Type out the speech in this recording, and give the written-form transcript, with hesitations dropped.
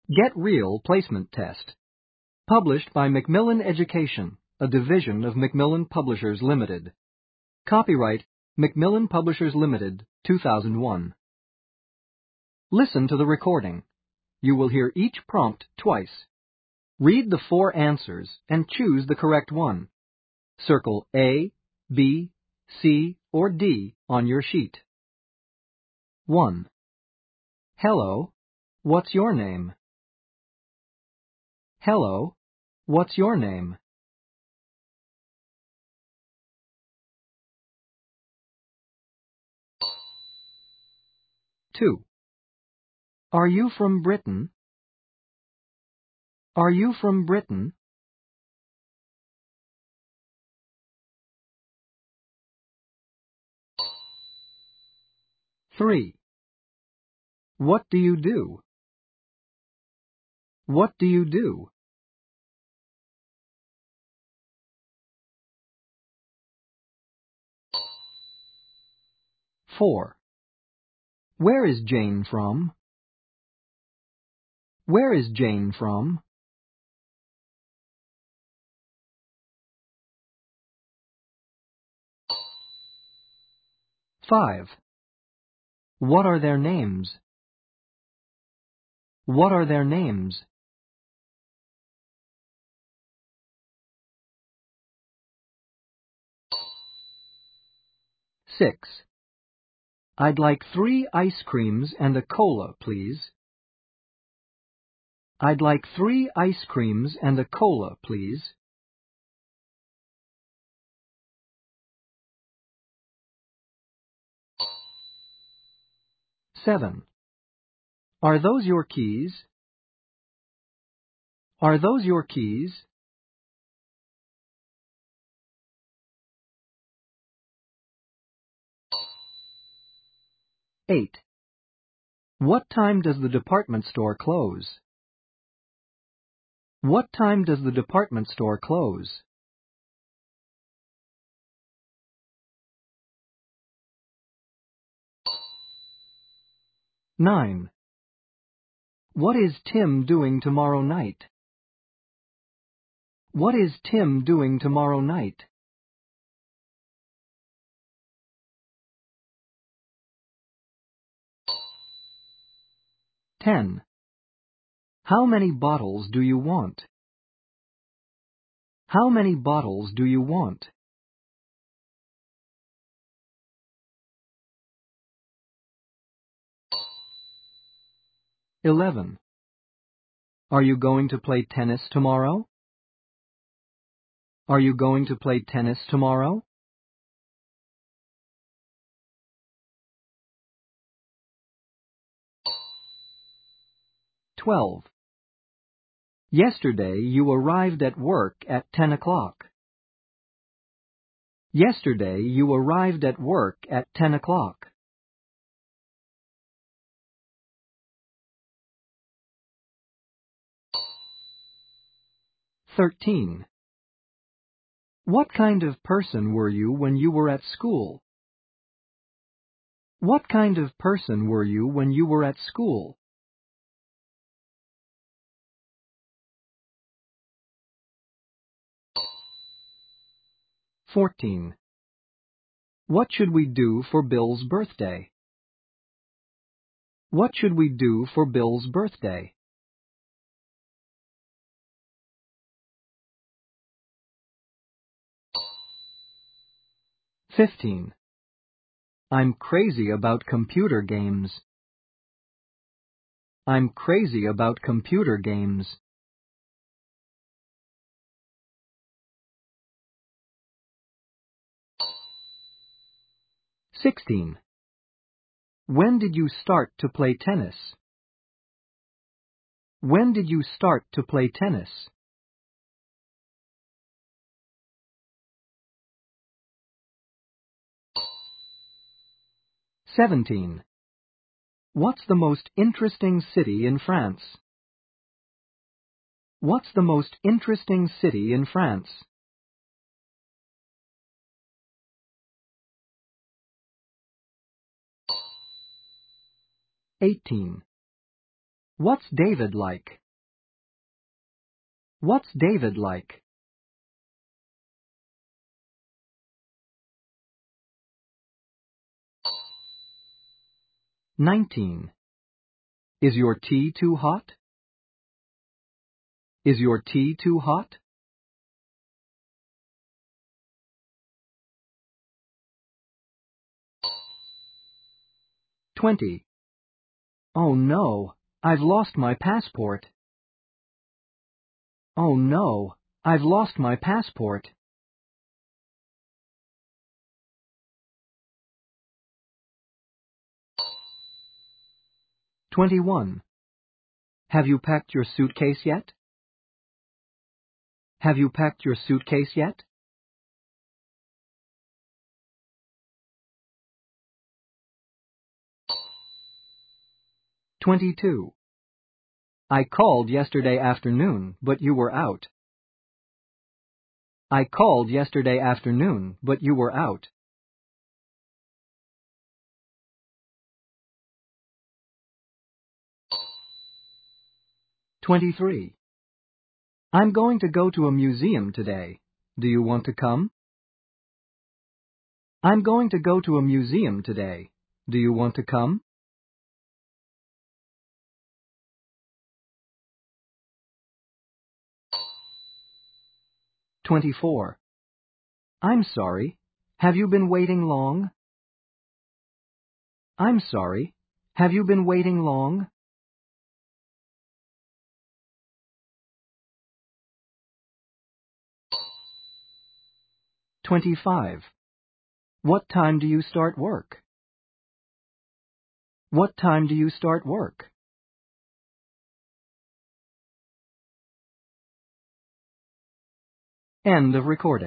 Get Real Placement Test. Published by Macmillan Education, a division of Macmillan Publishers Limited. Copyright Macmillan Publishers Limited, 2001. Listen to the recording. You will hear each prompt twice. Read the 4 answers and choose the correct one. Circle A, B, C, or D on your sheet. 1. Hello, what's your name? Hello, what's your name? 2. Are you from Britain? Are you from Britain? 3. What do you do? What do you do? 4. Where is Jane from? Where is Jane from? 5. What are their names? What are their names? 6. I'd like 3 ice creams and a cola, please. I'd like 3 ice creams and a cola, please. 7. Are those your keys? Are those your keys? 8. What time does the department store close? What time does the department store close? 9. What is Tim doing tomorrow night? What is Tim doing tomorrow night? 10. How many bottles do you want? How many bottles do you want? 11. Are you going to play tennis tomorrow? Are you going to play tennis tomorrow? 12. Yesterday you arrived at work at 10 o'clock. Yesterday you arrived at work at 10 o'clock. 13. What kind of person were you when you were at school? What kind of person were you when you were at school? 14. What should we do for Bill's birthday? What should we do for Bill's birthday? 15. I'm crazy about computer games. I'm crazy about computer games. 16. When did you start to play tennis? When did you start to play tennis? 17. What's the most interesting city in France? What's the most interesting city in France? 18. What's David like? What's David like? 19. Is your tea too hot? Is your tea too hot? 20. Oh no, I've lost my passport. Oh no, I've lost my passport. 21. Have you packed your suitcase yet? Have you packed your suitcase yet? 22. I called yesterday afternoon, but you were out. I called yesterday afternoon, but you were out. 23. I'm going to go to a museum today. Do you want to come? I'm going to go to a museum today. Do you want to come? 24. I'm sorry. Have you been waiting long? I'm sorry. Have you been waiting long? 25. What time do you start work? What time do you start work? End of recording.